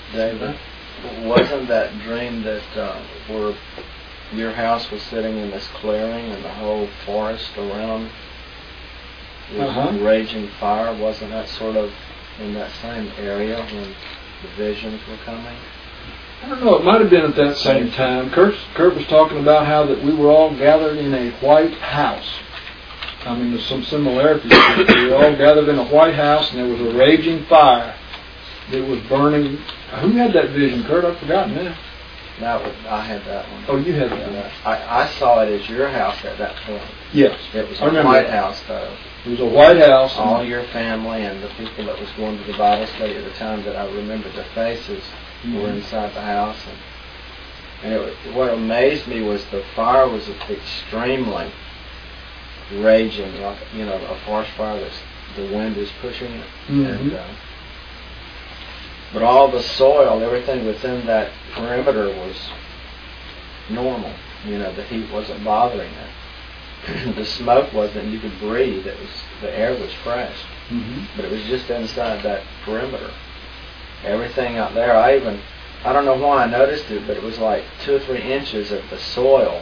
David, wasn't that dream that where your house was sitting in this clearing and the whole forest around was raging fire? Wasn't that sort of in that same area when the visions were coming? I don't know. It might have been at that same time. Kurt was talking about how that we were all gathered in a white house. I mean, there's some similarities. We were all gathered in a white house, and there was a raging fire that was burning. Who had that vision, Kurt? I've forgotten now. I had that one. Oh, you had that one. I saw it as your house at that point. Yes. It was a white house, though. It was a white house. All your family and the people that was going to the Bible study at the time that I remembered their faces were inside the house. And what amazed me was the fire was extremely raging, like, a forest fire that's the wind is pushing it. And, but all the soil, everything within that perimeter was normal. The heat wasn't bothering it. The smoke wasn't. You could breathe. The air was fresh. But it was just inside that perimeter. Everything out there, I don't know why I noticed it, but it was like 2 or 3 inches of the soil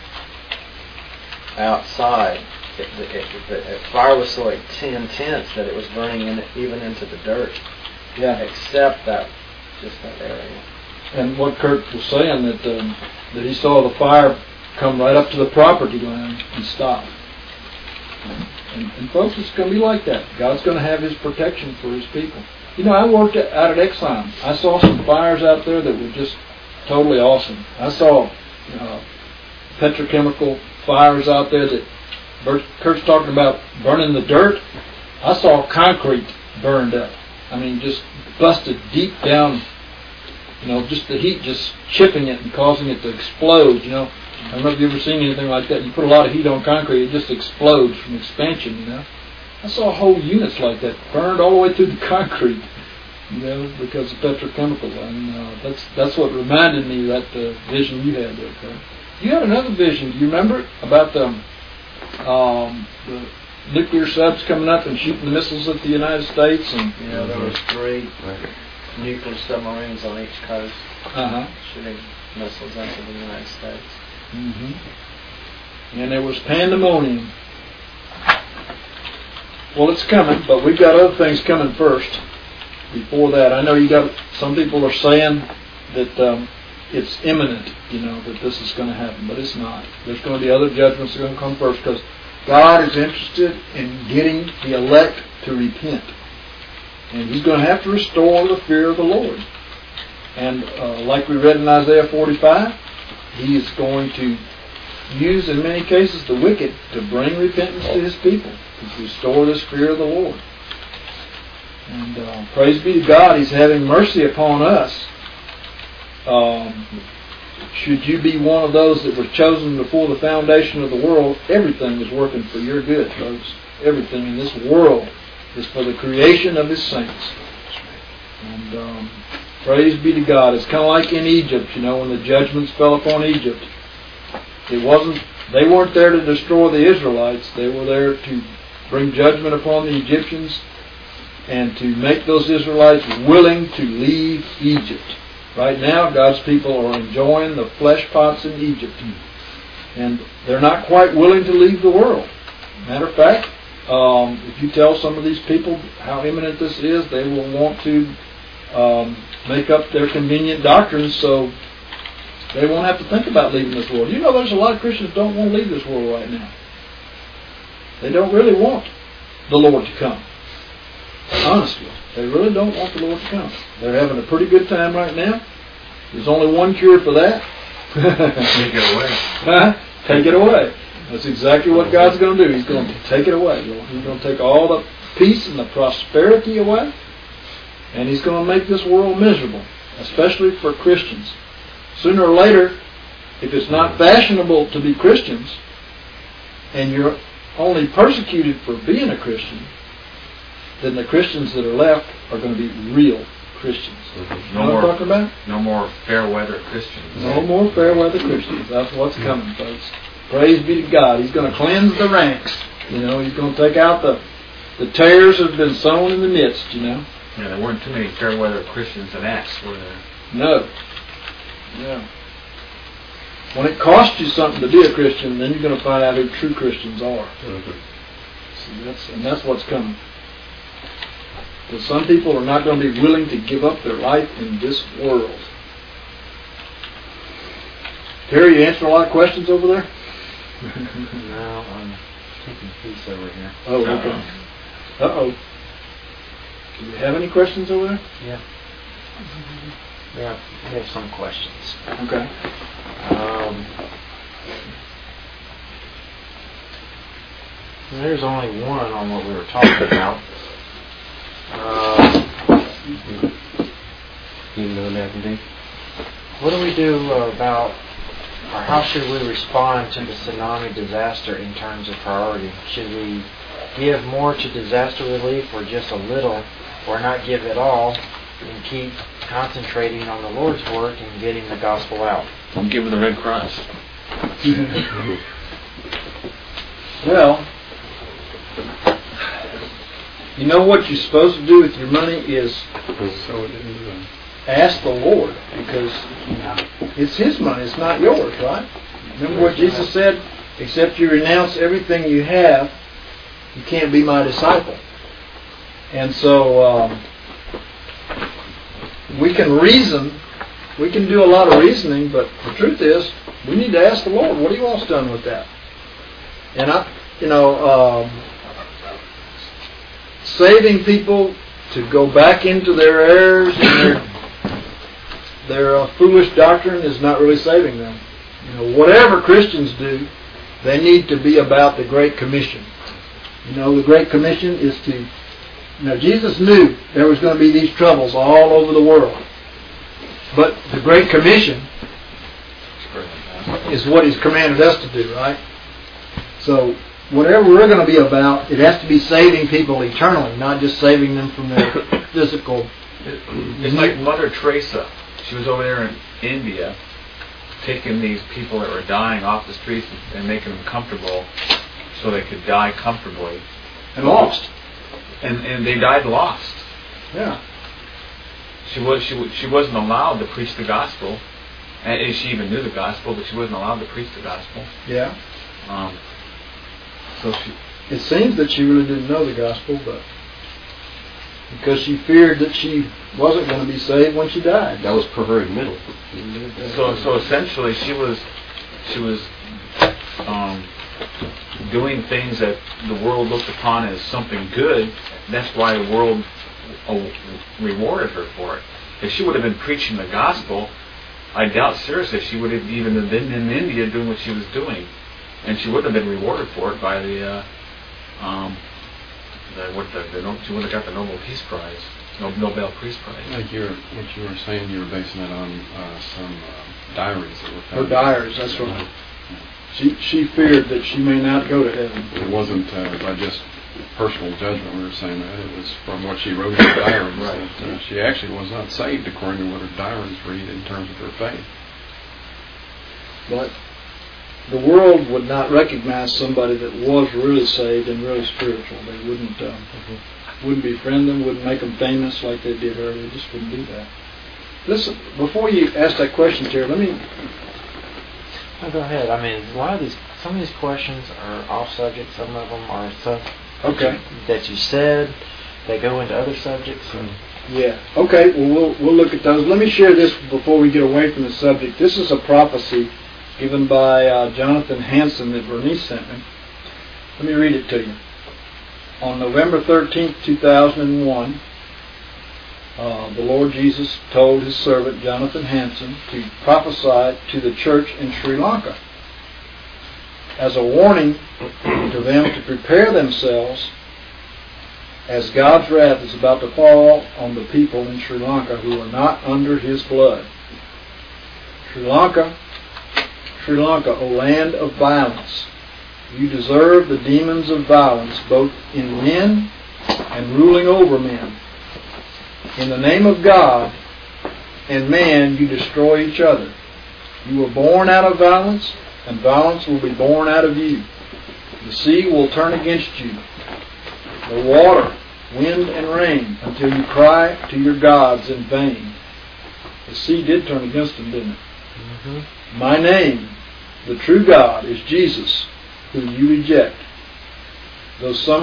outside. The fire was so intense that it was burning even into the dirt. Yeah. Except just that area. And what Kurt was saying, that he saw the fire come right up to the property line and stop. And folks, it's going to be like that. God's going to have His protection for His people. I worked out at Exxon. I saw some fires out there that were just totally awesome. I saw petrochemical fires out there that Kurt's talking about burning the dirt. I saw concrete burned up. I mean, just busted deep down. Just the heat just chipping it and causing it to explode. I don't know if you've ever seen anything like that. You put a lot of heat on concrete, it just explodes from expansion. I saw whole units like that burned all the way through the concrete, because of petrochemical. And that's what reminded me of that vision you had there, Kurt. You had another vision. Do you remember it? About the nuclear subs coming up and shooting the missiles at the United States? And there was 3 nuclear submarines on each coast shooting missiles into the United States. And there was pandemonium. Well, it's coming, but we've got other things coming first. Before that, I know some people are saying that it's imminent, that this is going to happen, but it's not. There's going to be other judgments that are going to come first, because God is interested in getting the elect to repent. And He's going to have to restore the fear of the Lord. And like we read in Isaiah 45, He is going to use, in many cases, the wicked to bring repentance to His people, to restore this fear of the Lord. And praise be to God, He's having mercy upon us. Should you be one of those that were chosen before the foundation of the world, everything is working for your good, folks. Everything in this world is for the creation of His saints. And praise be to God. It's kind of like in Egypt, when the judgments fell upon Egypt. They weren't there to destroy the Israelites. They were there to bring judgment upon the Egyptians and to make those Israelites willing to leave Egypt. Right now, God's people are enjoying the flesh pots in Egypt. And they're not quite willing to leave the world. Matter of fact, if you tell some of these people how imminent this is, they will want to make up their convenient doctrines so they won't have to think about leaving this world. There's a lot of Christians don't want to leave this world right now. They don't really want the Lord to come. Honestly, they really don't want the Lord to come. They're having a pretty good time right now. There's only one cure for that. Take it away. Take it away. That's exactly what God's going to do. He's going to take it away. He's going to take all the peace and the prosperity away, and He's going to make this world miserable, especially for Christians. Sooner or later, if it's not fashionable to be Christians, and you're only persecuted for being a Christian, then the Christians that are left are going to be real Christians. No more, what I'm talking about? No more fair weather Christians. No more fair weather Christians. That's what's coming, folks. Praise be to God. He's going to cleanse the ranks. He's going to take out the tares that have been sown in the midst, Yeah, there weren't too many fair weather Christians in Acts, were there? No. Yeah. When it costs you something to be a Christian, then you're going to find out who true Christians are. See, that's what's coming. Because some people are not going to be willing to give up their life in this world. Terry, you answered a lot of questions over there? No, I'm taking peace over here. Oh, okay. Uh-oh. Do you have any questions over there? Yeah. Yeah, I have some questions. Okay. There's only one on what we were talking about. You know that, indeed. What do we do about, or how should we respond to the tsunami disaster in terms of priority? Should we give more to disaster relief, or just a little, or not give at all, and keep concentrating on the Lord's work and getting the gospel out? Don't give her the Red Cross. Well, you know what you're supposed to do with your money is ask the Lord, because it's His money, it's not yours, right? Remember what Jesus said? Except you renounce everything you have, you can't be my disciple. And so we can reason, we can do a lot of reasoning, but the truth is, we need to ask the Lord, what do you want us done with that? And saving people to go back into their errors and their foolish doctrine is not really saving them. Whatever Christians do, they need to be about the Great Commission. The Great Commission is to... Jesus knew there was going to be these troubles all over the world. But the Great Commission is what He's commanded us to do, right? So, whatever we're going to be about, it has to be saving people eternally, not just saving them from their physical... It's like Mother Teresa. She was over there in India, taking these people that were dying off the streets and making them comfortable so they could die comfortably. And lost. And they died lost. Yeah. She wasn't allowed to preach the gospel, and she even knew the gospel, but she wasn't allowed to preach the gospel. Yeah. So it seems that she really didn't know the gospel, but because she feared that she wasn't going to be saved when she died. That was per her admittal. So essentially, she was doing things that the world looked upon as something good. That's why the world rewarded her for it. If she would have been preaching the gospel, I doubt seriously she would have even been in India doing what she was doing, and she wouldn't have been rewarded for it by she would have got the Nobel Peace Prize, Nobel Peace Prize. Like what you were saying, you were basing it on some diaries that were found. Her diaries, that's right. She feared that she may not go to heaven. It wasn't by just personal judgment we were saying that. It was from what she wrote in her diaries. Right. That she actually was not saved according to what her diaries read in terms of her faith. But the world would not recognize somebody that was really saved and really spiritual. They wouldn't befriend them, wouldn't make them famous like they did her. They just wouldn't do that. Listen, before you ask that question, Terry, let me... No, go ahead. I mean, some of these questions are off subject. Some of them are stuff that you said. They go into other subjects. And yeah. Okay. Well, we'll look at those. Let me share this before we get away from the subject. This is a prophecy given by Jonathan Hansen that Bernice sent me. Let me read it to you. On November 13th, 2001, the Lord Jesus told His servant Jonathan Hansen to prophesy to the church in Sri Lanka as a warning to them to prepare themselves as God's wrath is about to fall on the people in Sri Lanka who are not under His blood. Sri Lanka, O land of violence, you deserve the demons of violence both in men and ruling over men. In the name of God and man, you destroy each other. You were born out of violence, and violence will be born out of you. The sea will turn against you. The water wind and rain, until you cry to your gods in vain. The sea did turn against them, didn't it? Mm-hmm. My name, the true God, is Jesus, who you reject. Though some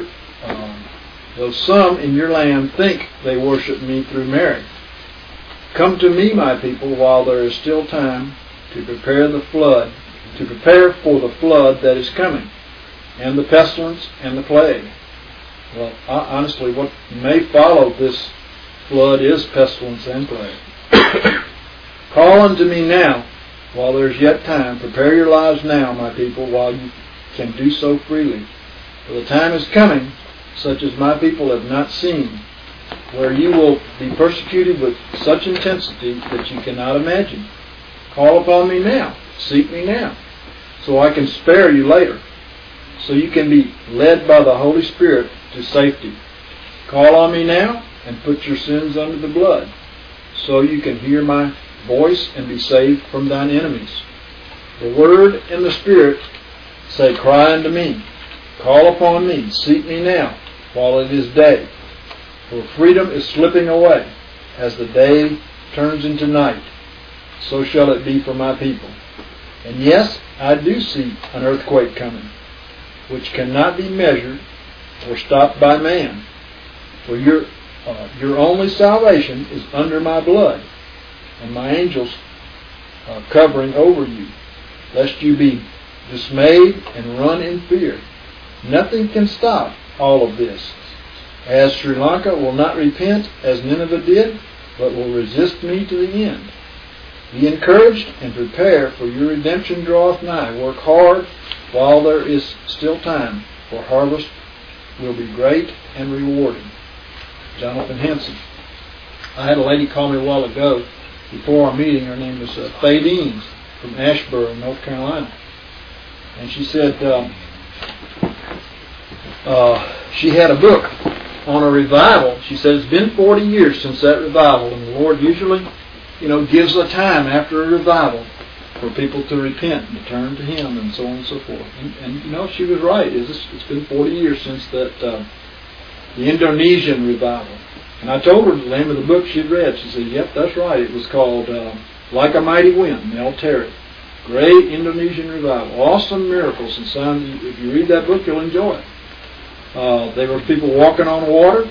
in your land think they worship me through Mary. Come to me, my people, while there is still time to prepare for the flood that is coming, and the pestilence and the plague. Well, honestly, what may follow this flood is pestilence and plague. Call unto me now, while there is yet time. Prepare your lives now, my people, while you can do so freely. For the time is coming, such as my people have not seen, where you will be persecuted with such intensity that you cannot imagine. Call upon me now, seek me now, so I can spare you later, so you can be led by the Holy Spirit to safety. Call on me now and put your sins under the blood, so you can hear my voice and be saved from thine enemies. The Word and the Spirit say, cry unto me, call upon me, seek me now, while it is day. For freedom is slipping away. As the day turns into night, so shall it be for my people. And yes, I do see an earthquake coming, which cannot be measured or stopped by man. For your only salvation is under my blood, and my angels covering over you, lest you be dismayed and run in fear. Nothing can stop all of this. As Sri Lanka will not repent as Nineveh did, but will resist me to the end. Be encouraged and prepare, for your redemption draweth nigh. Work hard while there is still time, for harvest will be great and rewarding. Jonathan Henson. I had a lady call me a while ago before our meeting. Her name was Faye Deans from Asheboro, North Carolina. And she said she had a book on a revival. She said it's been 40 years since that revival, and the Lord usually, gives a time after a revival for people to repent and to turn to Him and so on and so forth. And she was right. It's been 40 years since that the Indonesian revival. And I told her the name of the book she'd read. She said, yep, that's right. It was called Like a Mighty Wind, Mel Terry. Great Indonesian revival. Awesome miracles and signs. If you read that book, you'll enjoy it. They were people walking on water,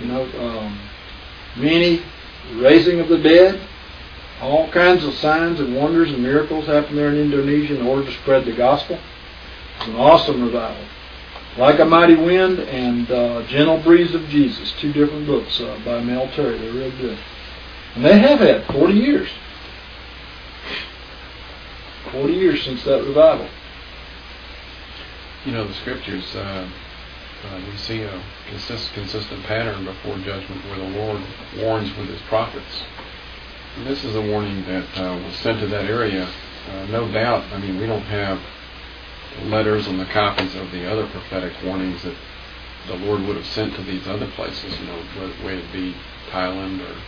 many raising of the dead, all kinds of signs and wonders and miracles happened there in Indonesia in order to spread the gospel. It's an awesome revival. Like a Mighty Wind and Gentle Breeze of Jesus, two different books by Mel Terry. They're real good. And they have had 40 years. 40 years since that revival. The Scriptures... we see a consistent pattern before judgment where the Lord warns with His prophets. And this is a warning that was sent to that area. No doubt, we don't have letters and the copies of the other prophetic warnings that the Lord would have sent to these other places, whether it be Thailand or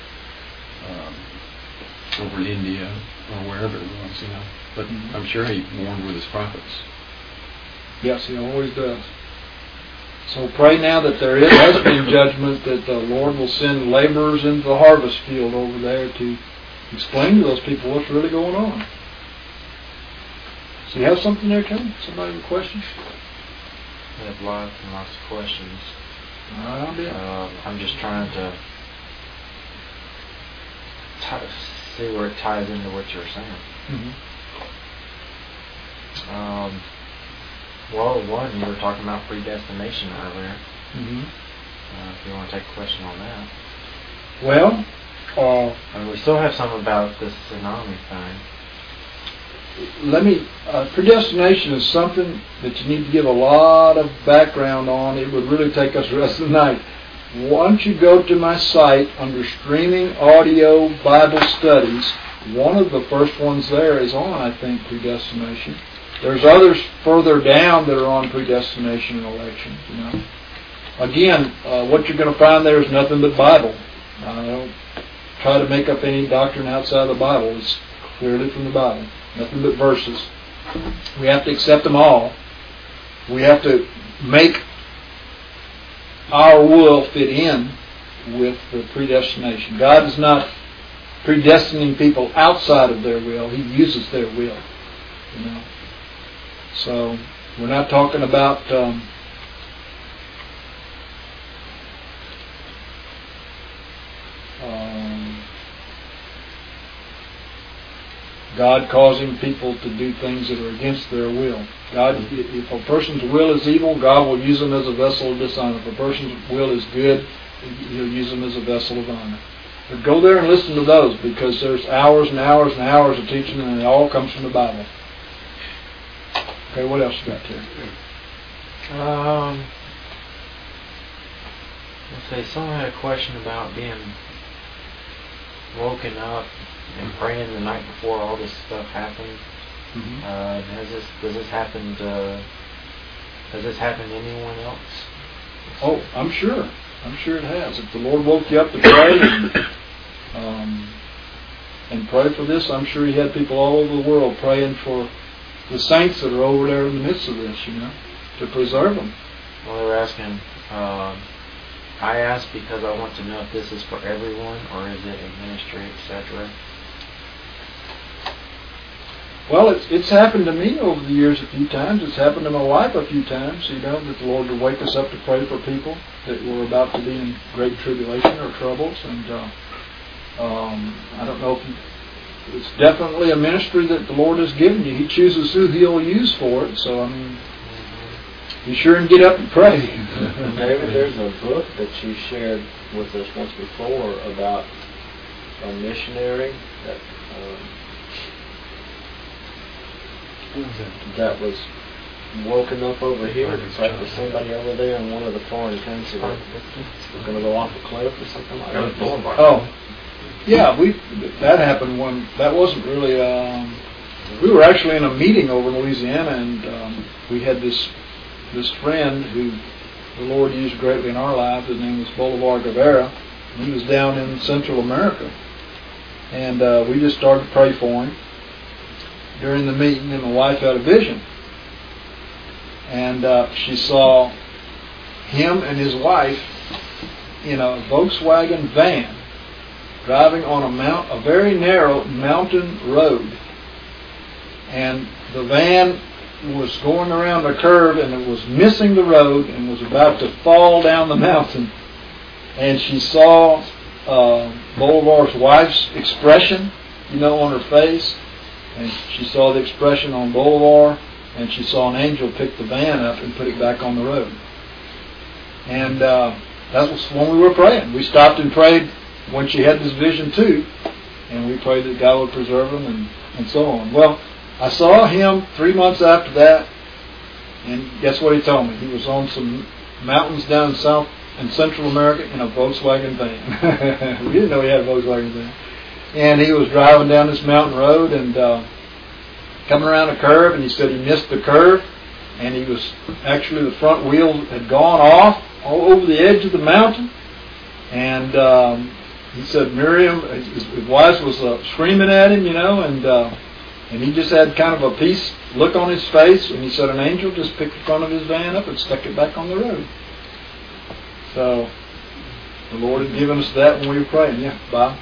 over in India or wherever it was, But I'm sure He warned with His prophets. Yes, He always does. So pray now that there has been judgment, that the Lord will send laborers into the harvest field over there to explain to those people what's really going on. So you have something there, Kevin? Somebody with questions? I have lots and lots of questions. I'm just trying to see where it ties into what you're saying. Mm-hmm. Well, one, you were talking about predestination earlier. Mm-hmm. If you want to take a question on that. Well, we still have some about this tsunami thing. Predestination is something that you need to give a lot of background on. It would really take us the rest of the night. Once you go to my site under streaming audio Bible studies, one of the first ones there is on, I think, predestination. There's others further down that are on predestination and election. Again, what you're going to find there is nothing but Bible. I don't try to make up any doctrine outside of the Bible. It's clearly from the Bible. Nothing but verses. We have to accept them all. We have to make our will fit in with the predestination. God is not predestining people outside of their will. He uses their will. So we're not talking about God causing people to do things that are against their will. God, if a person's will is evil, God will use them as a vessel of dishonor. If a person's will is good, He'll use them as a vessel of honor. But go there and listen to those, because there's hours and hours and hours of teaching, and it all comes from the Bible. Okay, what else you got there? Let's say someone had a question about being woken up and praying the night before all this stuff happened. Mm-hmm. Does this happen to anyone else? Oh, I'm sure it has. If the Lord woke you up to pray and pray for this, I'm sure He had people all over the world praying for the saints that are over there in the midst of this, to preserve them. Well, they were asking, I asked because I want to know if this is for everyone or is it a ministry, etc. Well, it's happened to me over the years a few times. It's happened to my wife a few times, that the Lord would wake us up to pray for people that were about to be in great tribulation or troubles. And I don't know if it's definitely a ministry that the Lord has given you. He chooses who He'll use for it. So, be sure and get up and pray. David, there's a book that you shared with us once before about a missionary that was woken up over here to pray for somebody over there in one of the foreign countries. We're going to go off a cliff or something like that. Oh, yeah, that happened when that wasn't really. We were actually in a meeting over in Louisiana, and we had this friend who the Lord used greatly in our lives. His name was Bolivar Guevara. He was down in Central America, and we just started to pray for him during the meeting. And my wife had a vision, and she saw him and his wife in a Volkswagen van driving on a very narrow mountain road, and the van was going around a curve and it was missing the road and was about to fall down the mountain. And she saw Bolivar's wife's expression, on her face, and she saw the expression on Bolivar, and she saw an angel pick the van up and put it back on the road. And that was when we were praying. We stopped and prayed when she had this vision too, and we prayed that God would preserve them and so on. Well, I saw him 3 months after that, and guess what he told me? He was on some mountains down South and Central America in a Volkswagen van. We didn't know he had a Volkswagen van. And he was driving down this mountain road and coming around a curve, and he said he missed the curve, and he was actually, the front wheel had gone off all over the edge of the mountain. And he said Miriam, his wife was screaming at him, and he just had kind of a peace look on his face, and he said an angel just picked the front of his van up and stuck it back on the road. So the Lord had given us that when we were praying. Yeah, Bob?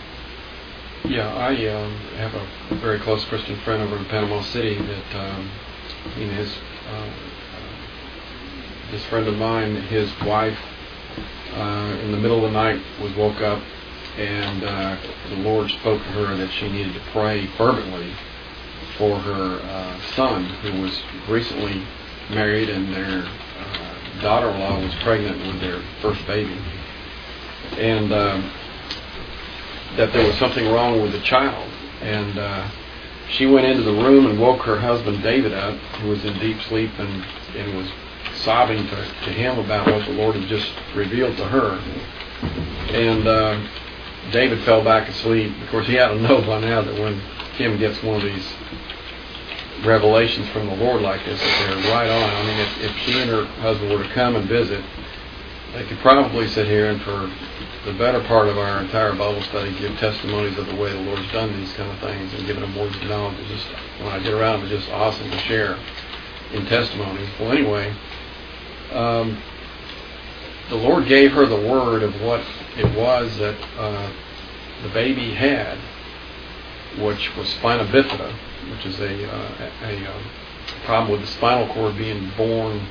Yeah, I have a very close Christian friend over in Panama City that this friend of mine, his wife, in the middle of the night was woke up, and the Lord spoke to her that she needed to pray fervently for her son, who was recently married, and their daughter-in-law was pregnant with their first baby, and that there was something wrong with the child. And she went into the room and woke her husband David up, who was in deep sleep, and was sobbing to him about what the Lord had just revealed to her. And David fell back asleep. Of course, he had to know by now that when Kim gets one of these revelations from the Lord like this, that they're right on. I mean, if she and her husband were to come and visit, they could probably sit here and for the better part of our entire Bible study give testimonies of the way the Lord's done these kind of things and given them words of knowledge. It's just, when I get around, it's just awesome to share in testimonies. Well, anyway, the Lord gave her the word of what it was that the baby had, which was spina bifida, which is a problem with the spinal cord being born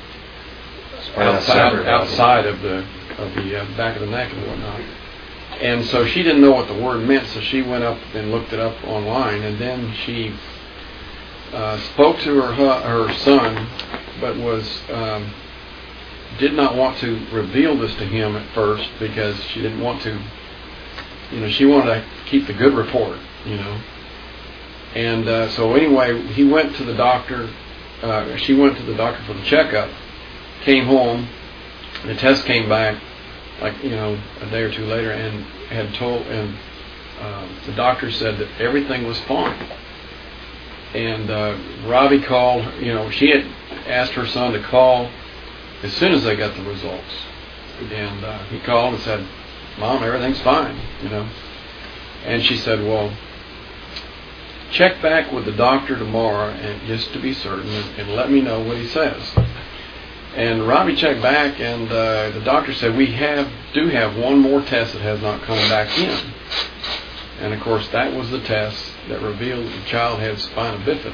outside of the back of the neck and whatnot. And so she didn't know what the word meant, so she went up and looked it up online, and then she spoke to her son, but did not want to reveal this to him at first because she didn't want to, she wanted to keep the good report, And so anyway, he went to the doctor. She went to the doctor for the checkup. Came home. The test came back, a day or two later, and the doctor said that everything was fine. And Robbie called. She had asked her son to call as soon as they got the results. And he called and said, "Mom, everything's fine." And she said, "Well, check back with the doctor tomorrow, and just to be certain, and let me know what he says." And Robbie checked back, and the doctor said, "We do have one more test that has not come back in." And of course, that was the test that revealed the child had spina bifida.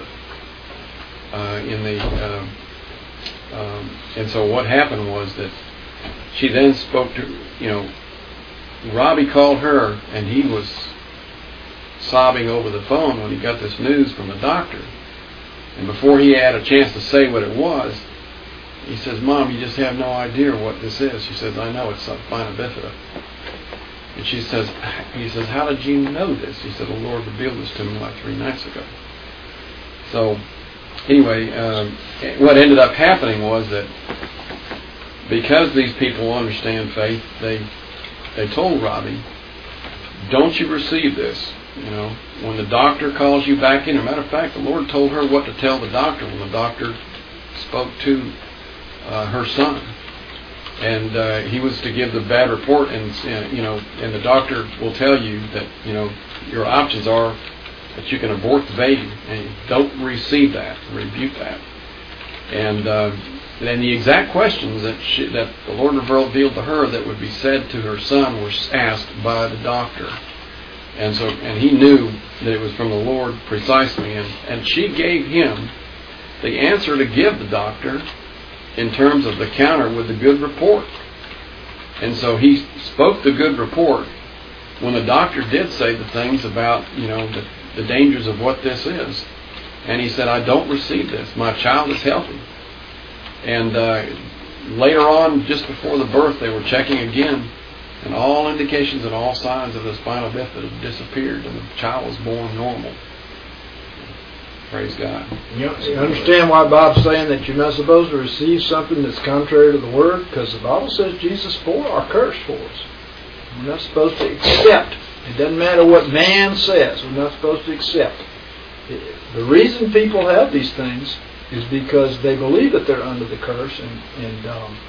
And so what happened was that she then spoke to, Robbie called her, and he was sobbing over the phone when he got this news from the doctor. And before he had a chance to say what it was, he says, "Mom, you just have no idea what this is." She says, "I know, it's spina bifida." And he says, "How did you know this?" He said, "The Lord revealed this to me like 3 nights ago." So anyway, what ended up happening was that because these people understand faith, they told Robbie, "Don't you receive this. When the doctor calls you back in." As a matter of fact, the Lord told her what to tell the doctor when the doctor spoke to her son. And he was to give the bad report, and the doctor will tell you that, your options are that you can abort the baby, and don't receive that, rebuke that. And then the exact questions that the Lord revealed to her that would be said to her son were asked by the doctor. And he knew that it was from the Lord precisely, and she gave him the answer to give the doctor in terms of the counter with the good report. And so he spoke the good report when the doctor did say the things about, the dangers of what this is. And he said, "I don't receive this. My child is healthy." And later on, just before the birth, they were checking again, and all indications and all signs of the spinal bifida had disappeared, and the child was born normal. Praise God. You understand why Bob's saying that you're not supposed to receive something that's contrary to the Word? Because the Bible says Jesus bore our curse for us. We're not supposed to accept. It doesn't matter what man says. We're not supposed to accept. The reason people have these things is because they believe that they're under the curse. And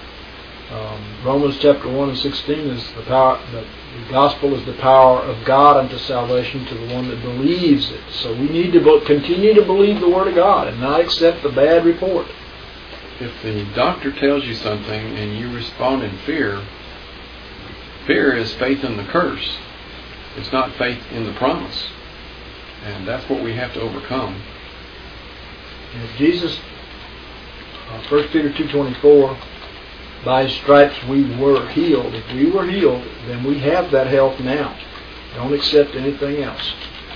Romans chapter 1 and 16 is the power. The gospel is the power of God unto salvation to the one that believes it. So we need to continue to believe the Word of God and not accept the bad report. If the doctor tells you something and you respond in fear, fear is faith in the curse. It's not faith in the promise. And that's what we have to overcome. And if Jesus, 1 Peter 2:24, by His stripes we were healed. If we were healed, then we have that health now. Don't accept anything else.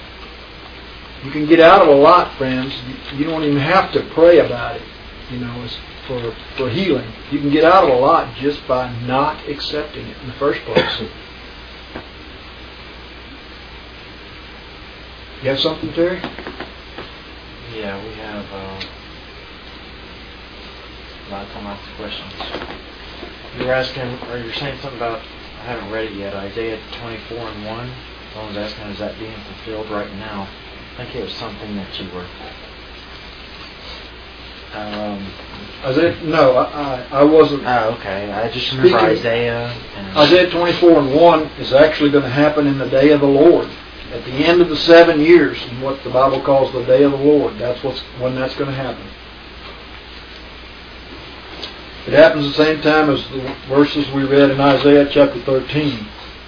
You can get out of a lot, friends. You don't even have to pray about it. It's for healing. You can get out of a lot just by not accepting it in the first place. You have something, Terry? Yeah, we have a lot of time to ask questions. You were asking, or you're saying something about, I haven't read it yet, Isaiah 24 and 1. Someone's asking, is that being fulfilled right now? I think it was something that you were... Isaiah? No, I wasn't. Oh, okay. I just remember Isaiah. Isaiah 24 and 1 is actually going to happen in the day of the Lord. At the end of the 7 years, in what the Bible calls the day of the Lord. That's when that's going to happen. It happens at the same time as the verses we read in Isaiah chapter 13.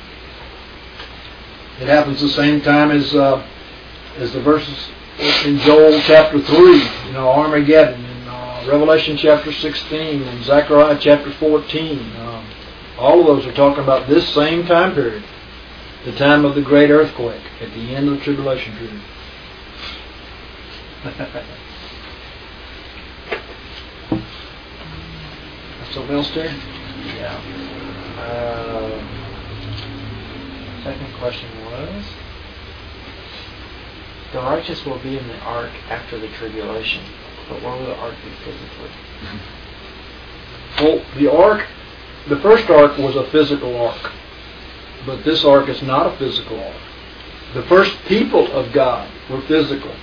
It happens at the same time as the verses in Joel chapter 3, Armageddon, and Revelation chapter 16, and Zechariah chapter 14. All of those are talking about this same time period, the time of the great earthquake at the end of the tribulation period. Something else, Terry? Yeah. Second question was, the righteous will be in the ark after the tribulation, but where will the ark be physically? Well, the first ark was a physical ark, but this ark is not a physical ark. The first people of God were physical.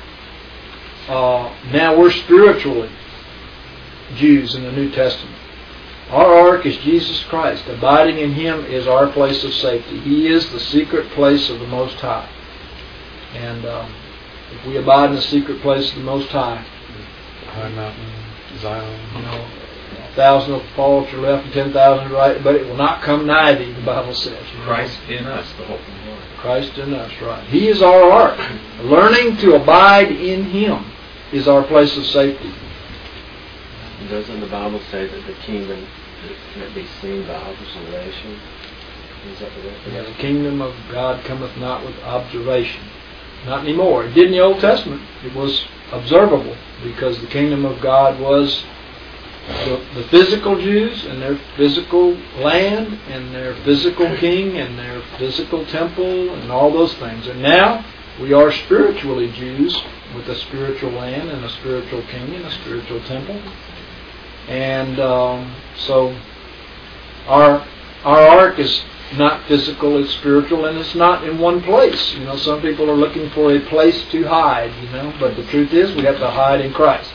Now we're spiritually Jews in the New Testament. Our ark is Jesus Christ. Abiding in Him is our place of safety. He is the secret place of the Most High. And if we abide in the secret place of the Most High, High mountain, Zion. 1,000 will fall to your left and 10,000 to your right, but it will not come nigh thee, the Bible says. Christ in us, the hope of the Lord. Christ in us, right. He is our ark. Learning to abide in Him is our place of safety. Doesn't the Bible say that the kingdom can't be seen by observation? Is that the The kingdom of God cometh not with observation. Not anymore. It did in the Old Testament. It was observable because the kingdom of God was the physical Jews and their physical land and their physical king and their physical temple and all those things. And now we are spiritually Jews with a spiritual land and a spiritual king and a spiritual temple. And so our ark is not physical, it's spiritual, and it's not in one place. Some people are looking for a place to hide, but the truth is we have to hide in Christ.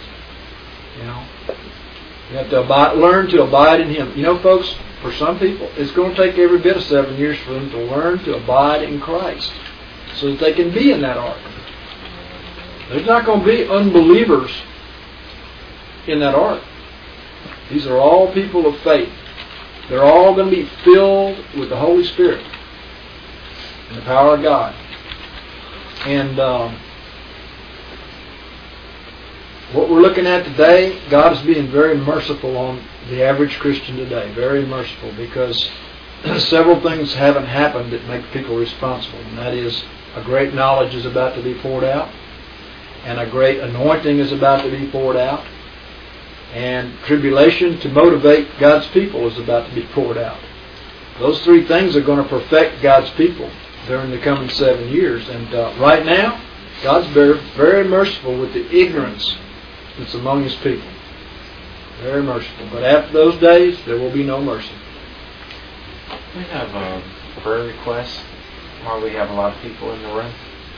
We have to learn to abide in Him. Folks, for some people, it's going to take every bit of 7 years for them to learn to abide in Christ so that they can be in that ark. There's not going to be unbelievers in that ark. These are all people of faith. They're all going to be filled with the Holy Spirit and the power of God. And what we're looking at today, God is being very merciful on the average Christian today. Very merciful, because several things haven't happened that make people responsible. And that is, a great knowledge is about to be poured out, and a great anointing is about to be poured out, and tribulation to motivate God's people is about to be poured out. Those three things are going to perfect God's people during the coming 7 years. And right now, God's very, very merciful with the ignorance that's among His people. Very merciful. But after those days, there will be no mercy. We have a prayer request while we have a lot of people in the room.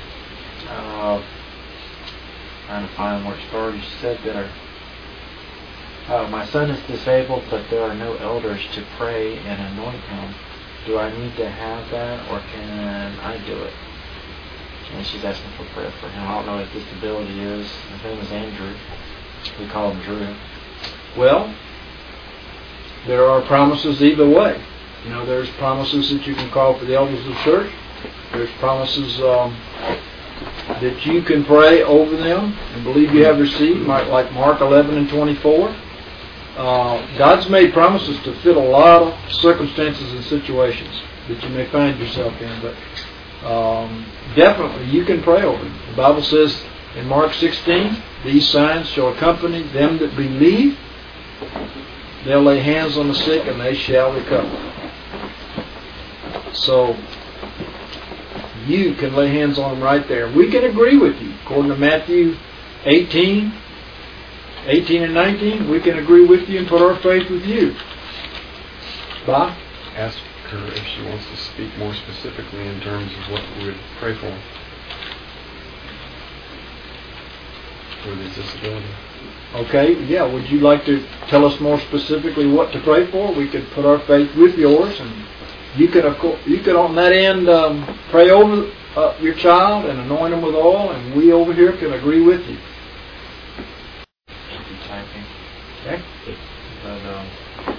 Trying to find where it started. She said that my son is disabled, but there are no elders to pray and anoint him. Do I need to have that, or can I do it? And she's asking for prayer for him. I don't know what his disability is. His name is Andrew. We call him Drew. Well, there are promises either way. There's promises that you can call for the elders of the church. There's promises that you can pray over them and believe you have received, like Mark 11 and 24. God's made promises to fit a lot of circumstances and situations that you may find yourself in, but definitely you can pray over them. The Bible says in Mark 16, these signs shall accompany them that believe. They'll lay hands on the sick and they shall recover. So you can lay hands on them right there. We can agree with you. According to Matthew 18 and 19, we can agree with you and put our faith with you. Bob? Ask her if she wants to speak more specifically in terms of what we would pray for this disability. Okay, yeah. Would you like to tell us more specifically what to pray for? We could put our faith with yours, and you could on that end pray over your child and anoint him with oil, and we over here can agree with you. Typing. Okay. But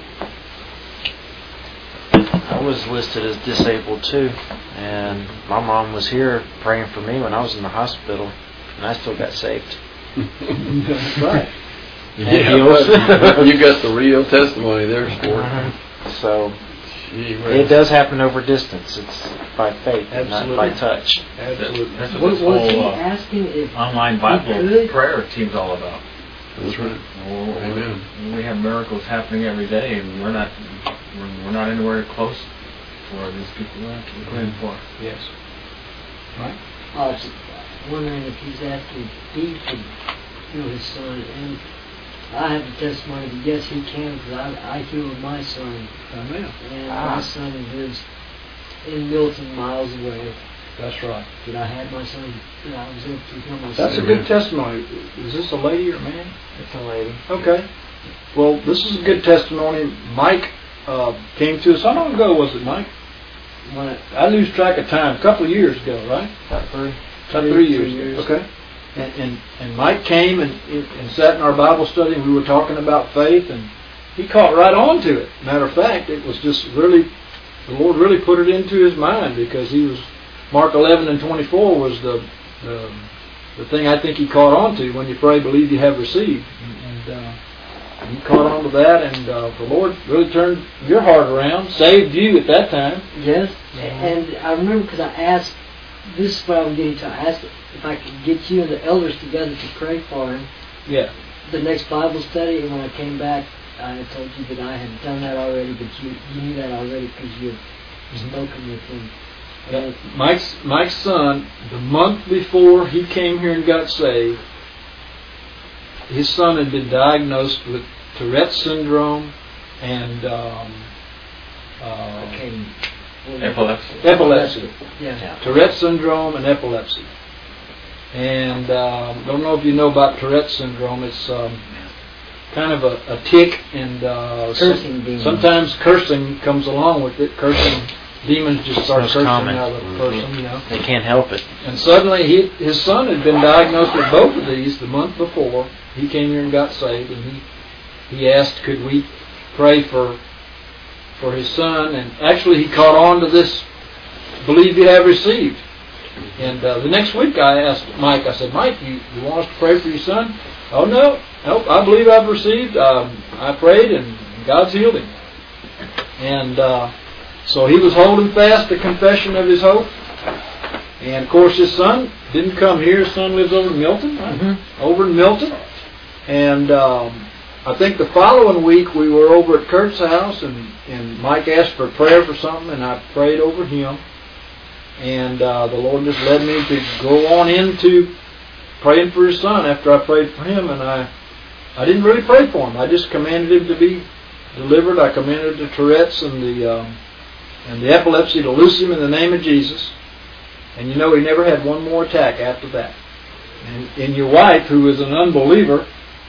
I was listed as disabled too, and my mom was here praying for me when I was in the hospital, and I still got saved. That's right. Yeah, you got the real testimony there, sport. So it does happen over distance. It's by faith, and not by touch. Absolutely. That's what this Was he whole asking if online Bible could? prayer team's all about. That's right. Amen. We have miracles happening every day, and we're not anywhere close to where these people are praying for. Yes. Right. I was wondering if he's asking if he could heal his son, and I have the testimony that yes, he can, because I healed my son, Amen. and my son lives in Milton, miles away. That's right. That I had my son, that I was able to heal my son. That's a good testimony. Is this a lady or a man? It's a lady. Okay. Well, this is a good testimony. Mike came to us. How long ago was it, Mike? I lose track of time. A couple of years ago, right? About 3. About 3 years. Okay. And Mike came and sat in our Bible study, and we were talking about faith, and he caught right on to it. Matter of fact, it was just really, the Lord really put it into his mind, because he was, Mark 11:24 was the thing I think he caught on to. When you pray, believe you have received. And he caught on to that, and the Lord really turned your heart around, saved you at that time. Yes, and I remember because I asked, this is what I was getting to, I asked if I could get you and the elders together to pray for him. Yeah. The next Bible study, and when I came back, I had told you that I had done that already, but you knew that already because you had spoken with him. Yeah. Mike's son, the month before he came here and got saved, his son had been diagnosed with Tourette's syndrome and epilepsy. Yeah. Tourette's syndrome and epilepsy. And don't know if you know about Tourette's syndrome. It's kind of a tic, and sometimes cursing comes along with it. Cursing, demons just start cursing common. out of the person, you know. They can't help it. And suddenly his son had been diagnosed with both of these the month before. He came here and got saved, and he asked, could we pray for his son? And actually he caught on to this, believe you have received. And the next week I asked Mike, I said, Mike, you want us to pray for your son? Oh, no, I believe I've received. I prayed, and God's healed him. And so he was holding fast the confession of his hope. And, of course, his son didn't come here. His son lives over in Milton, right? Mm-hmm. Over in Milton. And I think the following week we were over at Kurt's house, and Mike asked for prayer for something, and I prayed over him. And the Lord just led me to go on into praying for his son after I prayed for him. And I didn't really pray for him. I just commanded him to be delivered. I commanded the Tourette's and the epilepsy to loose him in the name of Jesus. And you know, he never had one more attack after that. And your wife, who is an unbeliever,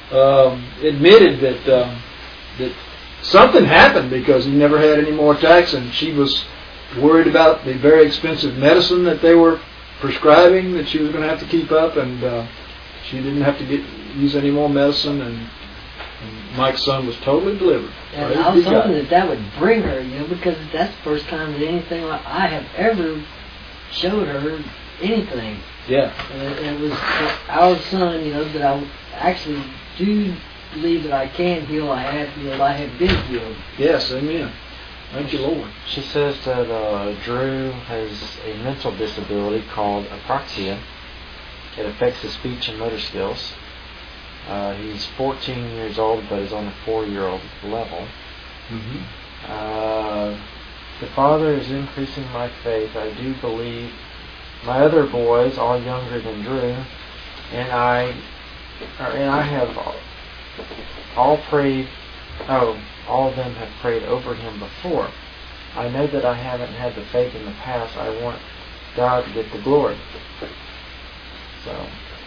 admitted that something happened, because he never had any more attacks, and she was worried about the very expensive medicine that they were prescribing that she was going to have to keep up, and she didn't have to use any more medicine, and Mike's son was totally delivered. And I was hoping that would bring her, you know, because that's the first time that anything like I have ever showed her anything. Yeah. And it was our son, you know, that I actually do believe that I can heal. I have healed. I have been healed. Yes, amen. Thank you, Lord. She says that Drew has a mental disability called apraxia. It affects his speech and motor skills. He's 14 years old, but is on a 4-year-old level. Mm-hmm. The Father is increasing my faith. I do believe my other boys, all younger than Drew, and I have all prayed. Oh, all of them have prayed over him before. I know that I haven't had the faith in the past. I want God to get the glory. So,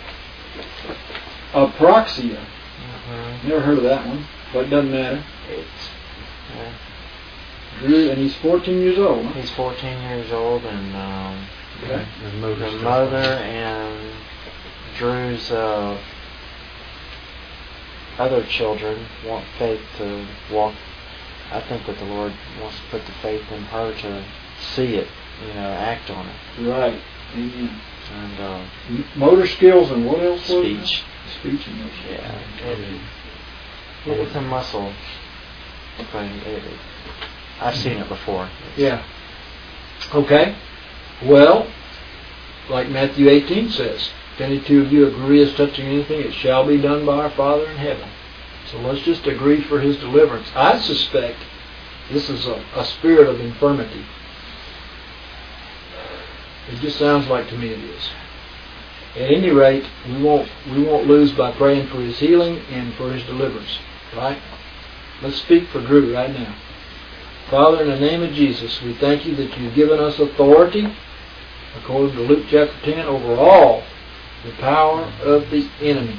apraxia. Mm-hmm. Never heard of that one, but it doesn't matter. It's Drew, and he's 14 years old. Huh? he's 14 years old, and Okay. the mother and Drew's other children want faith to walk. I think that the Lord wants to put the faith in her to see it, act on it. Right. Amen. And motor skills and what else? Speech. Speech and motor. Yeah. It's a muscle thing. I've seen it before. Yeah. Okay. Well, like Matthew 18 says, if any two of you agree as touching anything, it shall be done by our Father in heaven. So let's just agree for His deliverance. I suspect this is a spirit of infirmity. It just sounds like to me it is. At any rate, we won't lose by praying for his healing and for his deliverance. Right? Let's speak for Drew right now. Father, in the name of Jesus, we thank you that you've given us authority, according to Luke chapter 10, over all the power of the enemy.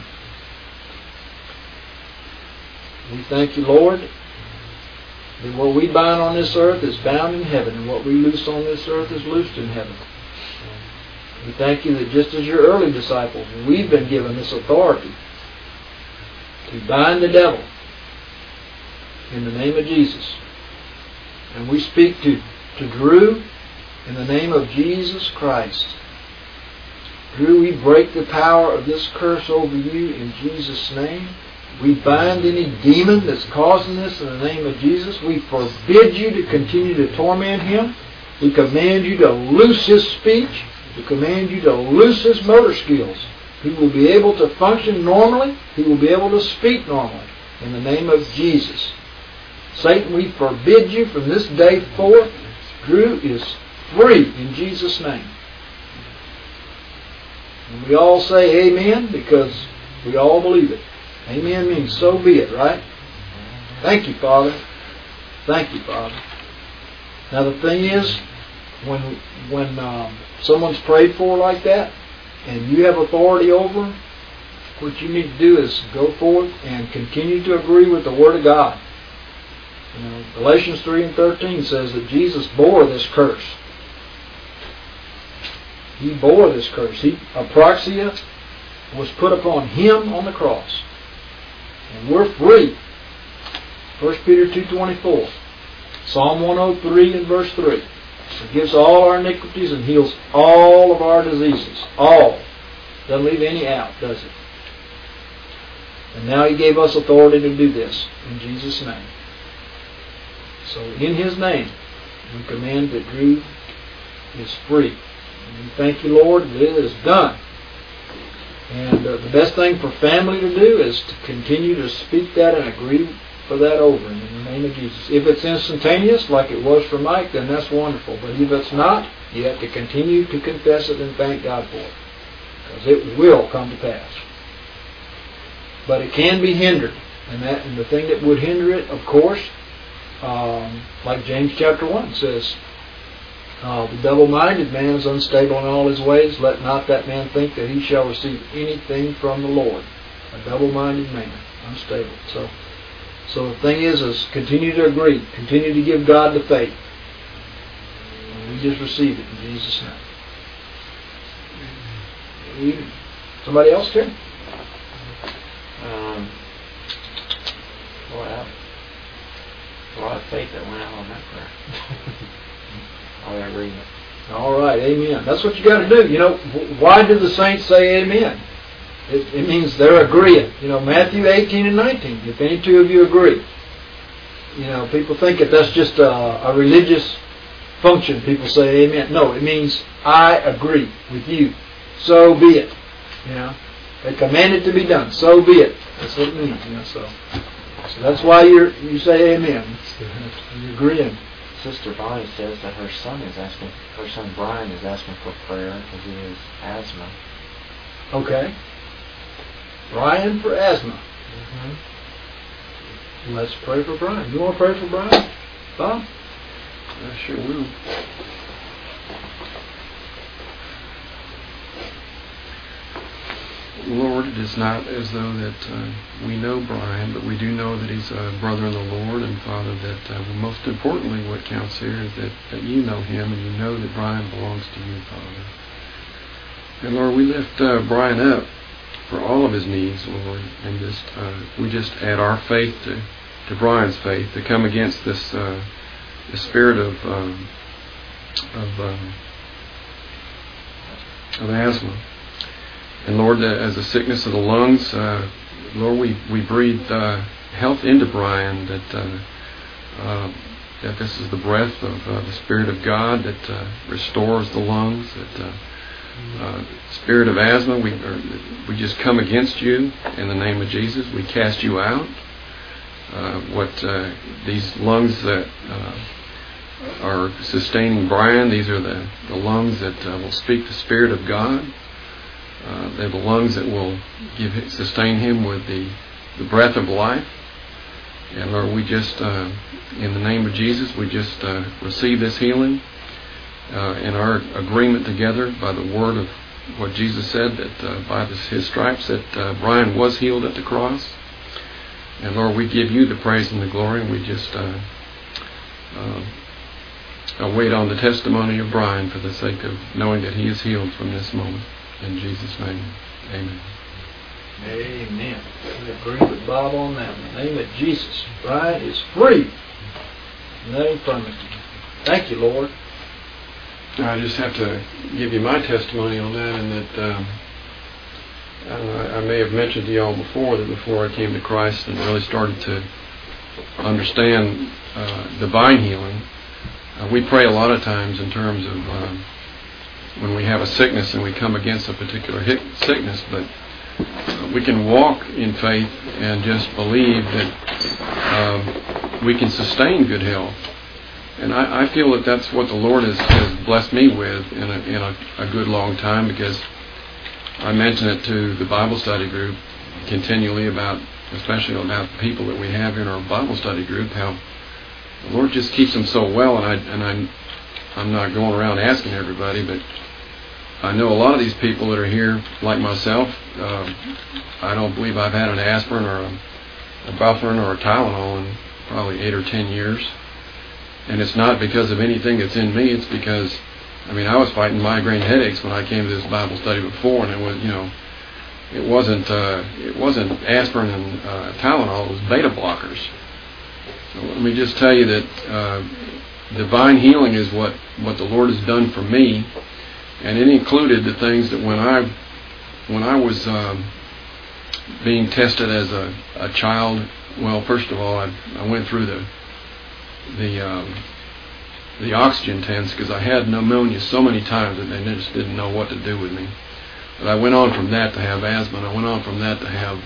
We thank you, Lord, that what we bind on this earth is bound in heaven, and what we loose on this earth is loosed in heaven. We thank you that just as your early disciples, we've been given this authority to bind the devil in the name of Jesus. And we speak to Drew in the name of Jesus Christ. Drew, we break the power of this curse over you in Jesus' name. We bind any demon that's causing this in the name of Jesus. We forbid you to continue to torment him. We command you to loose his speech. We command you to loose his motor skills. He will be able to function normally. He will be able to speak normally in the name of Jesus. Satan, we forbid you from this day forth. Drew is free in Jesus' name. And we all say amen because we all believe it. Amen means so be it, right? Thank you, Father. Thank you, Father. Now the thing is, when someone's prayed for like that, and you have authority over them, what you need to do is go forth and continue to agree with the Word of God. Galatians 3:13 says that Jesus bore this curse. He bore this curse. Apraxia was put upon Him on the cross. And we're free. 1 Peter 2:24. Psalm 103 and verse 3. Forgives all our iniquities and heals all of our diseases. All. Doesn't leave any out, does it? And now He gave us authority to do this in Jesus' name. So in His name, we command that Drew is free. And we thank you, Lord, that it is done. And the best thing for family to do is to continue to speak that and agree for that over in the name of Jesus. If it's instantaneous, like it was for Mike, then that's wonderful. But if it's not, you have to continue to confess it and thank God for it. Because it will come to pass. But it can be hindered. And the thing that would hinder it, of course, like James chapter 1 says, the double-minded man is unstable in all his ways. Let not that man think that he shall receive anything from the Lord. A double-minded man, unstable. So the thing is continue to agree. Continue to give God the faith. And we just receive it in Jesus' name. Somebody else here? A lot of faith that went out on that prayer. All agreement. All right, amen. That's what you got to do. Why do the saints say amen? It means they're agreeing. Matthew 18 and 19. If any two of you agree. People think that that's just a religious function. People say amen. No, it means I agree with you. So be it. They command it to be done. So be it. That's what it means. So that's why you say amen. You're agreeing. Sister Bonnie says that her son Brian is asking for prayer because he has asthma. Okay. Brian for asthma. Mm-hmm. Let's pray for Brian. You want to pray for Brian? Bob? I sure will. Lord, it is not as though that we know Brian, but we do know that he's a brother in the Lord, and Father, that most importantly what counts here is that you know him, and you know that Brian belongs to you, Father. And Lord, we lift Brian up for all of his needs, Lord, and we just add our faith to Brian's faith to come against this the spirit of asthma. And Lord, as the sickness of the lungs, Lord, we breathe health into Brian, that this is the breath of the Spirit of God that restores the lungs. That spirit of asthma, we just come against you in the name of Jesus. We cast you out. These lungs that are sustaining Brian, these are the lungs that will speak the Spirit of God. They're the lungs that will sustain him with the breath of life. And Lord, we just, in the name of Jesus, we just receive this healing in our agreement together by the word of what Jesus said, that by his stripes that Brian was healed at the cross. And Lord, we give you the praise and the glory, and we just wait on the testimony of Brian for the sake of knowing that he is healed from this moment. In Jesus' name, amen. Amen. We agree with Bob on that. In the name of Jesus, Brian is free. No infirmity. Thank you, Lord. I just have to give you my testimony on that, and that I may have mentioned to you all before that before I came to Christ and really started to understand divine healing, we pray a lot of times in terms of when we have a sickness and we come against a particular sickness, but we can walk in faith and just believe that we can sustain good health. And I feel that that's what the Lord has blessed me with in a good long time, because I mention it to the Bible study group continually especially about the people that we have in our Bible study group, how the Lord just keeps them so well. And I'm not going around asking everybody, but I know a lot of these people that are here, like myself, I don't believe I've had an aspirin or a Bufferin or a Tylenol in probably 8 or 10 years. And it's not because of anything that's in me. It's because, I was fighting migraine headaches when I came to this Bible study before, and it wasn't aspirin and Tylenol. It was beta blockers. So let me just tell you that divine healing is what the Lord has done for me. And it included the things that when I was being tested as a child, well, first of all, I went through the oxygen tents because I had pneumonia so many times that they just didn't know what to do with me. But I went on from that to have asthma, and I went on from that to have,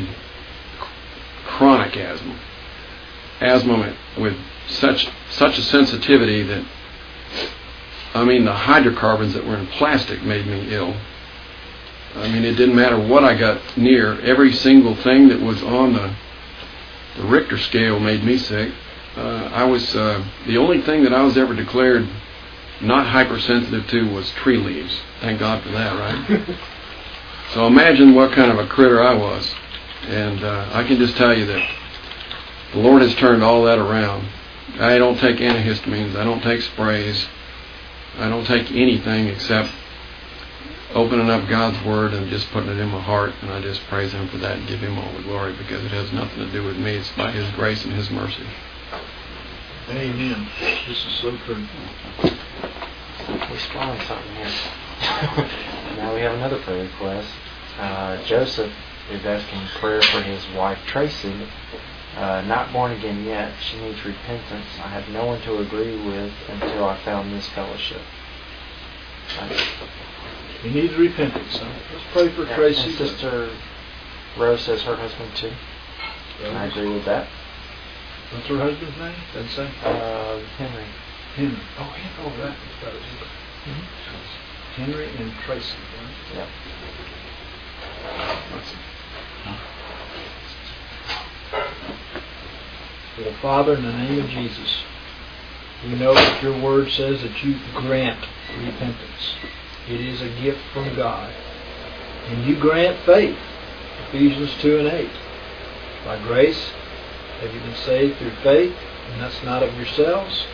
chronic asthma. Asthma with such a sensitivity that the hydrocarbons that were in plastic made me ill. It didn't matter what I got near. Every single thing that was on the Richter scale made me sick. The only thing that I was ever declared not hypersensitive to was tree leaves. Thank God for that, right? So imagine what kind of a critter I was. And I can just tell you that the Lord has turned all that around. I don't take antihistamines. I don't take sprays. I don't take anything except opening up God's Word and just putting it in my heart, and I just praise Him for that and give Him all the glory, because it has nothing to do with me. It's by His grace and His mercy. Amen. This is so true. We spawned something here. Now we have another prayer request. Joseph is asking prayer for his wife Tracy. Not born again yet. She needs repentance. I have no one to agree with until I found this fellowship. He needs repentance. So let's pray for Tracy. And Sister Rose says her husband too. And I agree with that. What's her husband's name? Doesn't say. Henry. Henry. Oh, Henry. Oh, that was mm-hmm. Henry and Tracy. Right? Yep. Well, Father, in the name of Jesus, we know that your word says that you grant repentance. It is a gift from God. And you grant faith. Ephesians 2:8. By grace have you been saved through faith, and that's not of yourselves,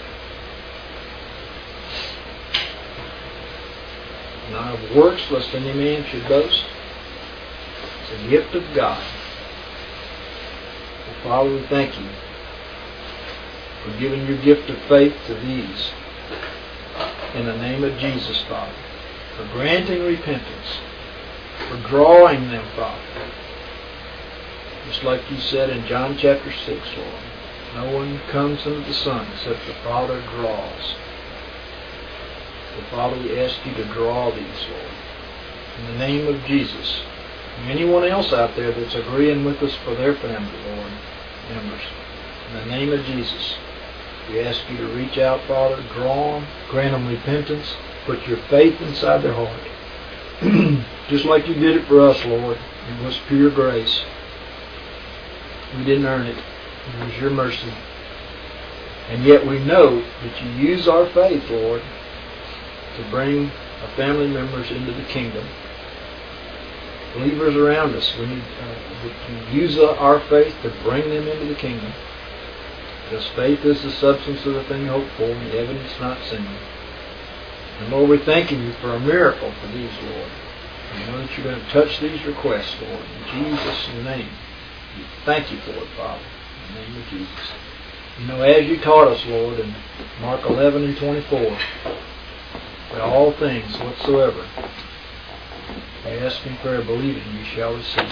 not of works, lest any man should boast. It's a gift of God. Well, Father, we thank you for giving your gift of faith to these. In the name of Jesus, Father. For granting repentance. For drawing them, Father. Just like you said in John chapter 6, Lord. No one comes unto the Son except the Father draws. So, Father, we ask you to draw these, Lord. In the name of Jesus. And anyone else out there that's agreeing with us for their family, Lord, members. In the name of Jesus, we ask you to reach out, Father, draw them, grant them repentance, put your faith inside their heart. Just like you did it for us, Lord. It was pure grace. We didn't earn it. It was your mercy. And yet we know that you use our faith, Lord, to bring our family members into the kingdom. Believers around us, we need to use our faith to bring them into the kingdom. Because faith is the substance of the thing hoped for, and the evidence not seen. And Lord, we're thanking you for a miracle for these, Lord. We know that you're going to touch these requests, Lord, in Jesus' name. Thank you for it, Father, in the name of Jesus. You know, as you taught us, Lord, in Mark 11 and 24, that all things whatsoever you ask in prayer, believing, you shall receive.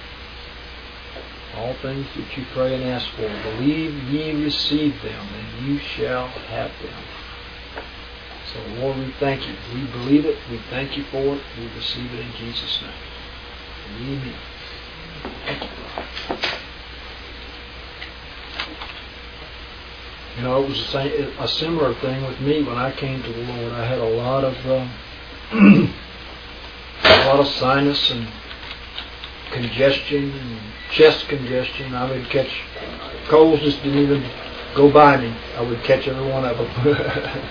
All things that you pray and ask for, believe ye receive them, and you shall have them. So, Lord, we thank you. We believe it. We thank you for it. We receive it in Jesus' name. Amen. Thank you, Lord. You know, it was a similar thing with me when I came to the Lord. I had a lot of sinus and congestion and chest congestion. I would catch colds, just didn't even go by me. I would catch every one of them.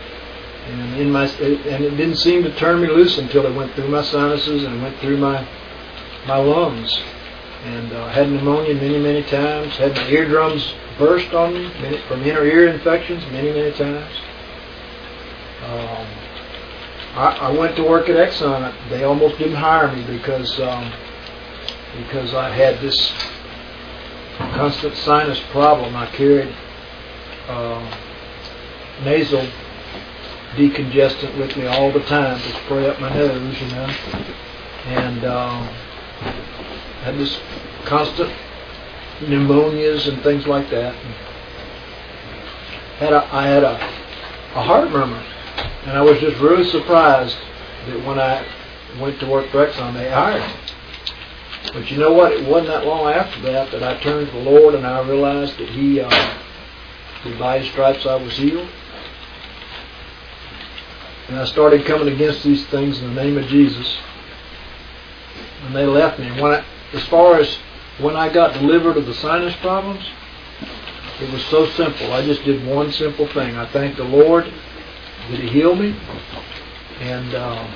and it didn't seem to turn me loose until it went through my sinuses and went through my lungs. And had pneumonia many times. Had my eardrums burst on me from inner ear infections many times. I went to work at Exxon. They almost didn't hire me because I had this constant sinus problem. I carried nasal decongestant with me all the time to spray up my nose, you know, and had this constant pneumonias and things like that. I had a heart murmur, and I was just really surprised that when I went to work for Exxon, they hired me. But you know what? It wasn't that long after that I turned to the Lord, and I realized that He, by His stripes I was healed. And I started coming against these things in the name of Jesus, and they left me. As far as when I got delivered of the sinus problems, it was so simple. I just did one simple thing. I thanked the Lord that He healed me, and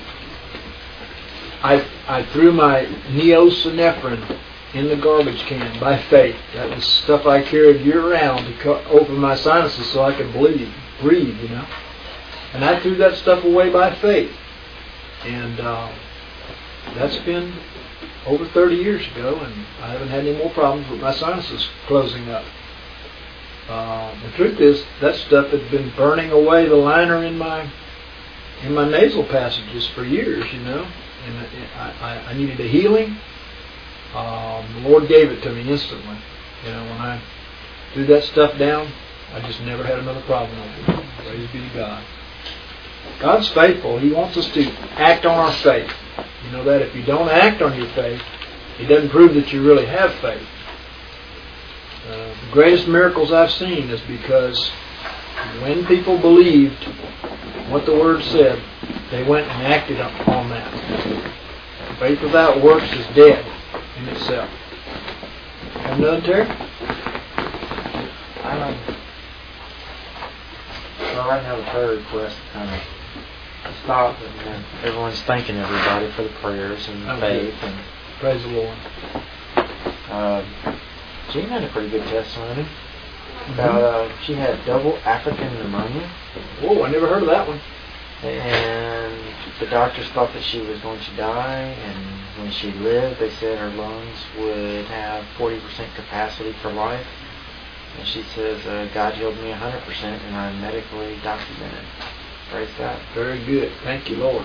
I threw my neosynephrine in the garbage can by faith. That was stuff I carried year-round to open my sinuses so I could breathe, you know. And I threw that stuff away by faith. And that's been over 30 years ago, and I haven't had any more problems with my sinuses closing up. The truth is, that stuff had been burning away the liner in my nasal passages for years, you know. And I needed a healing. The Lord gave it to me instantly. You know, when I threw that stuff down, I just never had another problem with it. Praise be to God. God's faithful. He wants us to act on our faith. You know that if you don't act on your faith, it doesn't prove that you really have faith. The greatest miracles I've seen is because when people believed what the Word said, they went and acted on that. Faith without works is dead in itself. Have another, Terry? Well, right now the prayer request kind of stopped, and everyone's thanking everybody for the prayers and the faith. And praise the Lord. Jean had a pretty good testimony about she had double African pneumonia. Whoa, I never heard of that one. And the doctors thought that she was going to die, and when she lived, they said her lungs would have 40% capacity for life. And she says, God healed me 100%, and I'm medically documented. Praise God. Very good. Thank you, Lord.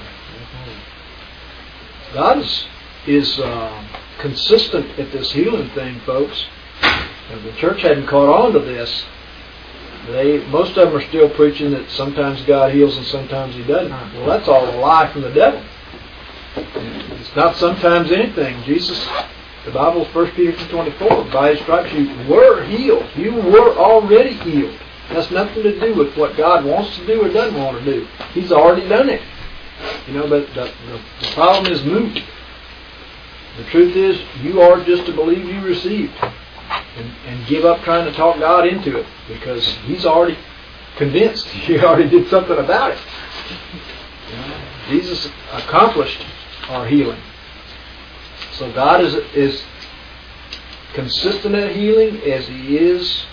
God is consistent at this healing thing, folks. If the church hadn't caught on to this, most of them are still preaching that sometimes God heals and sometimes He doesn't. Well, that's all a lie from the devil. It's not sometimes anything. Jesus, the Bible, 1 Peter 2:24, by His stripes you were healed. You were already healed. That's nothing to do with what God wants to do or doesn't want to do. He's already done it. But the problem is moving. The truth is, you are just to believe you received. And give up trying to talk God into it, because He's already convinced. He already did something about it. Jesus accomplished our healing. So God is consistent at healing as He is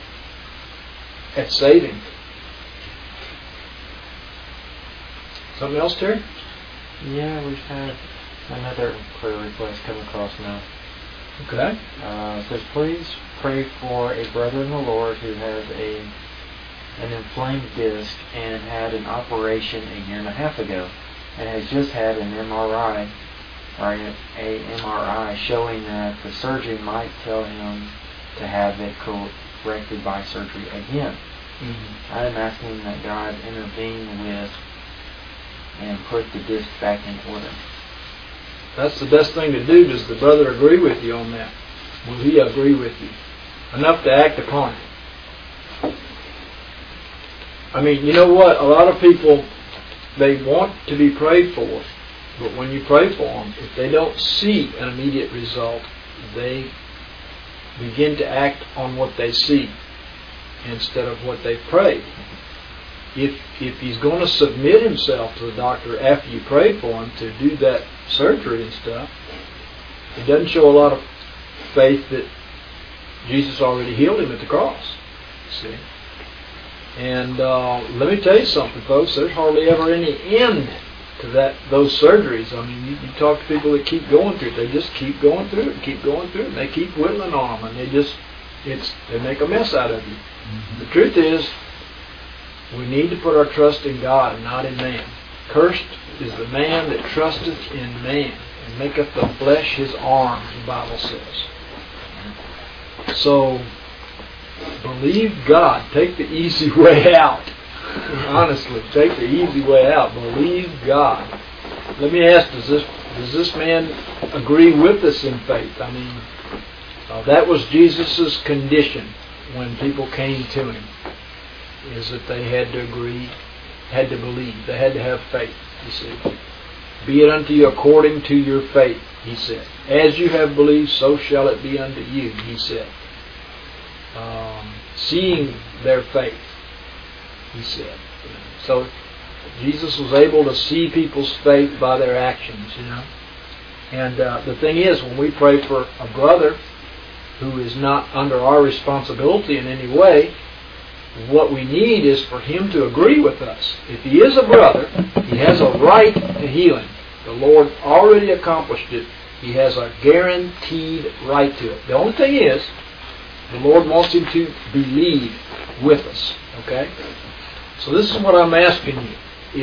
at saving. Something else, Terry? Yeah, we've had another prayer request come across now. Okay. It says, please pray for a brother in the Lord who has an inflamed disc and had an operation a year and a half ago, and has just had an MRI showing that the surgeon might tell him to have it corrected by surgery again. Mm-hmm. I am asking that God intervene with and put the disc back in order. That's the best thing to do. Does the brother agree with you on that? Will he agree with you? Enough to act upon it. I mean, you know what? A lot of people, they want to be prayed for, but when you pray for them, if they don't see an immediate result, they begin to act on what they see instead of what they prayed. If he's going to submit himself to the doctor after you prayed for him to do that surgery and stuff, it doesn't show a lot of faith that Jesus already healed him at the cross. See? And let me tell you something, folks. There's hardly ever any end to those surgeries. I mean, you talk to people that keep going through it. They just keep going through it and keep going through it. And they keep whittling on them, and they make a mess out of you. Mm-hmm. The truth is, we need to put our trust in God and not in man. Cursed is the man that trusteth in man, and maketh the flesh his arm, the Bible says. So, believe God. Take the easy way out. Honestly, take the easy way out. Believe God. Let me ask, does this man agree with us in faith? I mean, that was Jesus' condition when people came to Him, is that they had to agree, had to believe. They had to have faith, you see. Be it unto you according to your faith, He said. As you have believed, so shall it be unto you, He said. Seeing their faith, He said. So Jesus was able to see people's faith by their actions, you know. And the thing is, when we pray for a brother who is not under our responsibility in any way, what we need is for him to agree with us. If he is a brother, he has a right to healing. The Lord already accomplished it. He has a guaranteed right to it. The only thing is, the Lord wants him to believe with us. Okay? So this is what I'm asking you,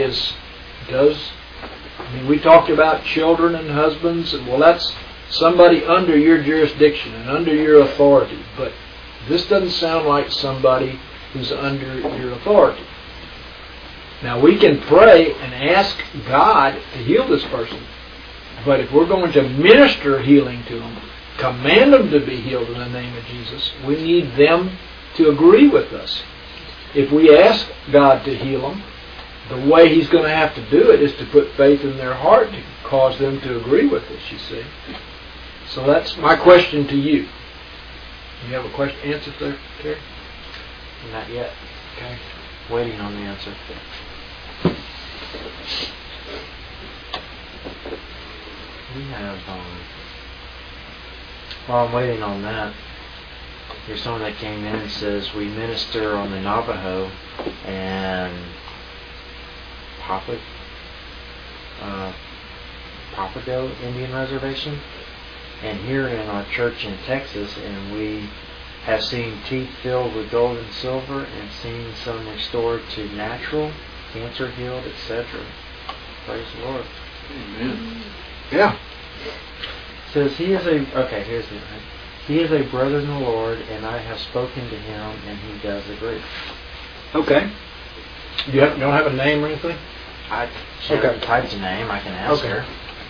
we talked about children and husbands, and well, that's somebody under your jurisdiction and under your authority, but this doesn't sound like somebody who's under your authority. Now, we can pray and ask God to heal this person, but if we're going to minister healing to them, command them to be healed in the name of Jesus, we need them to agree with us. If we ask God to heal them, the way He's going to have to do it is to put faith in their heart to cause them to agree with us, you see. So that's my question to you. You have a question, answer there, Terry? Not yet. Okay. Waiting on the answer. We have, while I'm waiting on that, there's someone that came in and says we minister on the Navajo Papago Indian Reservation, and here in our church in Texas, and we have seen teeth filled with gold and silver, and seen some restored to natural, cancer healed, etc. Praise the Lord. Amen. Yeah. It says he is he is a brother in the Lord, and I have spoken to him, and he does agree. Okay. You don't have a name or anything? She already typed a name. I can ask her.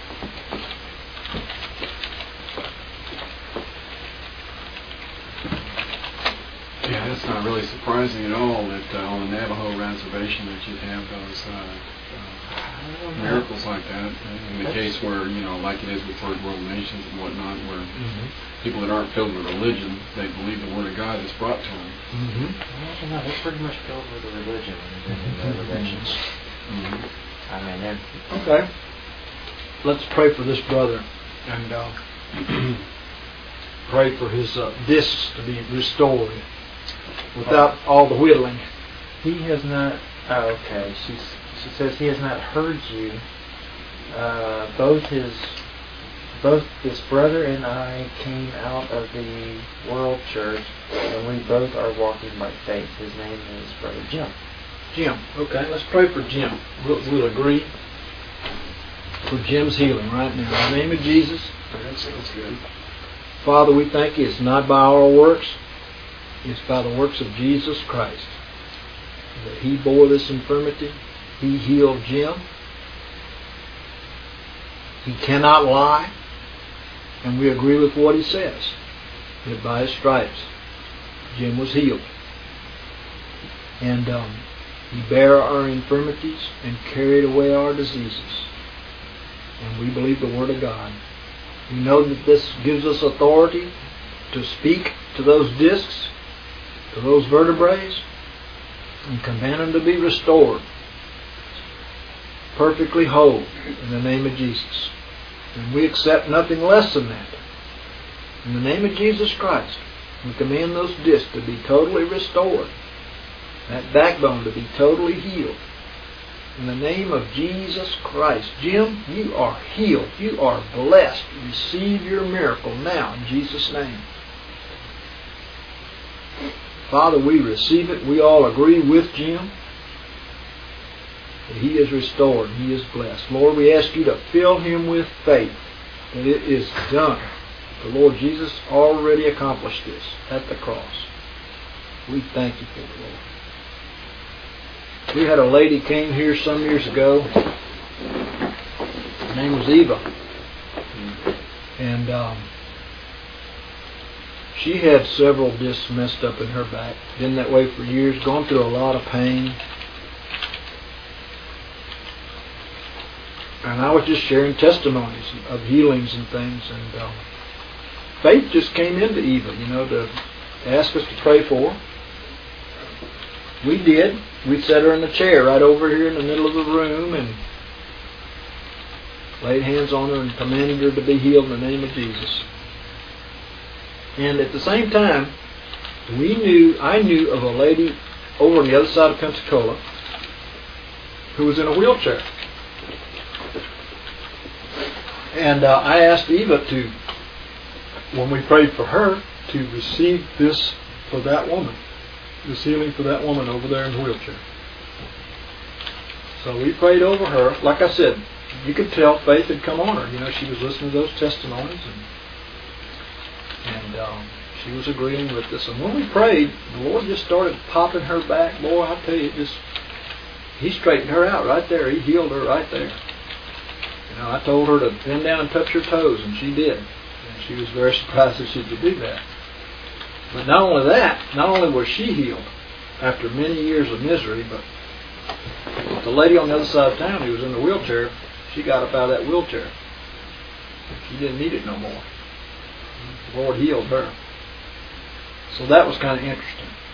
Yeah, that's not really surprising at all that on the Navajo reservation that you'd have those miracles like that. In the case where, like it is with Third World nations and whatnot, where people that aren't filled with religion, they believe the Word of God is brought to them. Mm-hmm. No, they're pretty much filled with the religion and the revelations. I mean, they're... Okay. Let's pray for this brother and pray for his discs to be restored without all the whittling. He has not... Oh, okay. She says he has not heard you. Both this brother and I came out of the World Church, and we both are walking by faith. His name is Brother Jim. Jim. Okay, let's pray for Jim. We'll agree for Jim's healing right now. In the name of Jesus. That sounds good. Father, we thank you. It's not by our works. It's by the works of Jesus Christ that He bore this infirmity. He healed Jim. He cannot lie. And we agree with what He says. That by His stripes, Jim was healed. And He bare our infirmities and carried away our diseases. And we believe the Word of God. We know that this gives us authority to speak to those discs, to those vertebrae, and command them to be restored, perfectly whole, in the name of Jesus. And we accept nothing less than that. In the name of Jesus Christ, we command those discs to be totally restored, that backbone to be totally healed. In the name of Jesus Christ. Jim, you are healed. You are blessed. Receive your miracle now in Jesus' name. Father, we receive it. We all agree with Jim that he is restored. He is blessed. Lord, we ask you to fill him with faith that it is done. The Lord Jesus already accomplished this at the cross. We thank you for it, Lord. We had a lady came here some years ago. Her name was Eva. And she had several discs messed up in her back. Been that way for years. Gone through a lot of pain. And I was just sharing testimonies of healings and things. And faith just came into Eva, to ask us to pray for her. We did. We set her in a chair right over here in the middle of the room and laid hands on her and commanded her to be healed in the name of Jesus. And at the same time, I knew of a lady over on the other side of Pensacola who was in a wheelchair. And I asked Eva to, when we prayed for her, to receive this for that woman. This healing for that woman over there in the wheelchair. So we prayed over her. Like I said, you could tell faith had come on her. She was listening to those testimonies and she was agreeing with this. And when we prayed, the Lord just started popping her back. Boy, I tell you, He straightened her out right there. He healed her right there. I told her to bend down and touch her toes, and she did. And she was very surprised that she could do that. But not only was she healed after many years of misery, but the lady on the other side of town who was in the wheelchair, she got up out of that wheelchair. She didn't need it no more. The Lord healed her. So that was kind of interesting.